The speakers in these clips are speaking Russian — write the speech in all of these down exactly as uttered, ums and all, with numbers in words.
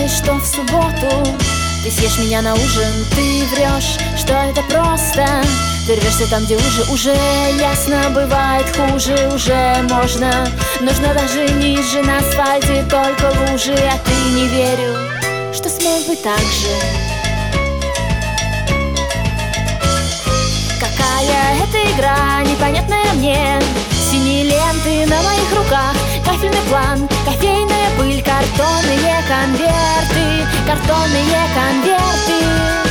думаешь, что в субботу ты съешь меня на ужин, ты врешь, что это просто. Ты рвешься там, где уже, уже ясно, бывает хуже, уже можно. Нужно даже ниже на асфальте, только лужи. А ты не верю, что смог бы так же. Какая это игра, непонятная мне. Синие ленты на моих руках, кафельный план, кофейная пыль, картонные конверты, картонные конверты.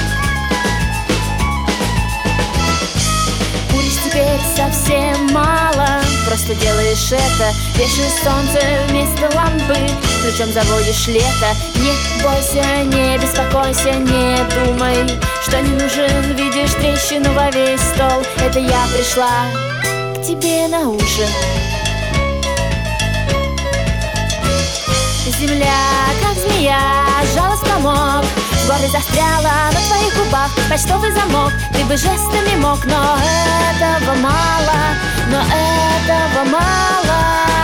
Куришь теперь совсем мало, просто делаешь это, вешаешь солнце вместо лампы, ключом заводишь лето. Не бойся, не беспокойся, не думай, что не нужен, видишь трещину во весь стол. Это я пришла к тебе на ужин. Земля, как змея, сжалась в комок, в горле застряла на твоих губах почтовый замок. Ты бы жестами мог, но этого мало, но этого мало.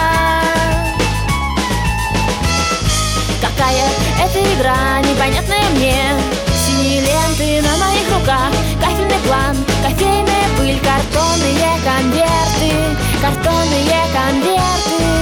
Какая это игра, непонятная мне. Синие ленты на моих руках, кафельный план, кофейная пыль, картонные конверты, картонные конверты.